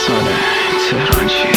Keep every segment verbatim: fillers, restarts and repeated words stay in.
ساله تهران چی؟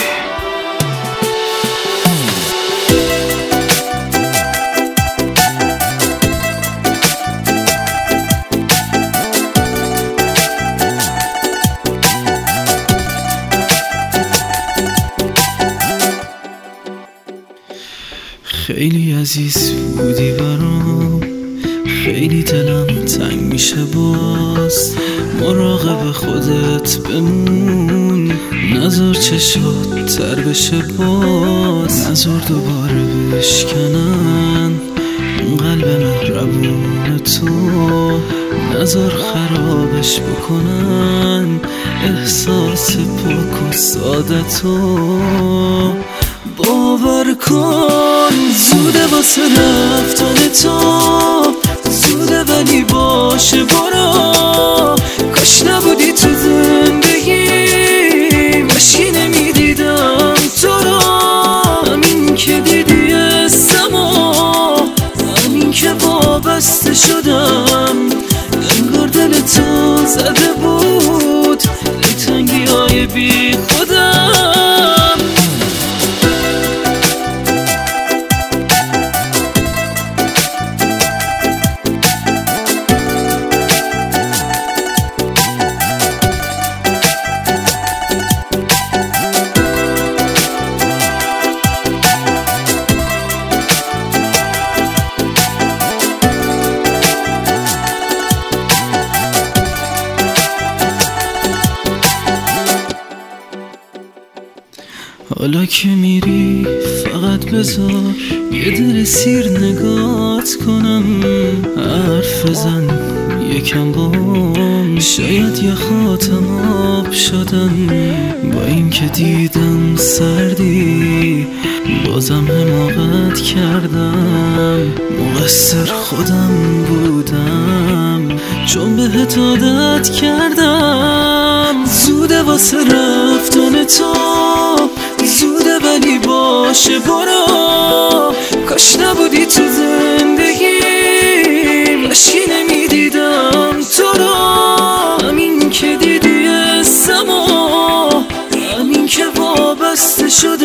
خیلی عزیز بودی برام، خیلی دلم تنگ میشه باز. مراقب خودت بمون، نذار چشات تر بشه باز. نذار دوباره بشکنن قلب مهربون تو، نذار خرابش بکنن احساس پاک و ساده تو. باور کن زوده واسه رفتن تو، زوده ولی باشه برو. کاش نبودی تو زندگی، مشکی نمیدیدم تو رو. همین که دیدی اسمو، همین که وابسته شدم، انگار دل تو زده بود دلتنگی های بی خودم. حالا که میری فقط بذار یه دل سیر نگات کنم. حرف بزن یکم بام، شاید یه خاتم آب شدن. با این که دیدم سردی بازم حماقت کردم. مقصر خودم بودم چون بهت عادت کردم. زوده واسه رفتن تو، زوده ولی باشه برو. کاش نبودی تو زندگی، مشکی نمیدیدم تو رو. همین که دیدی اسمو، همین که وابسته شد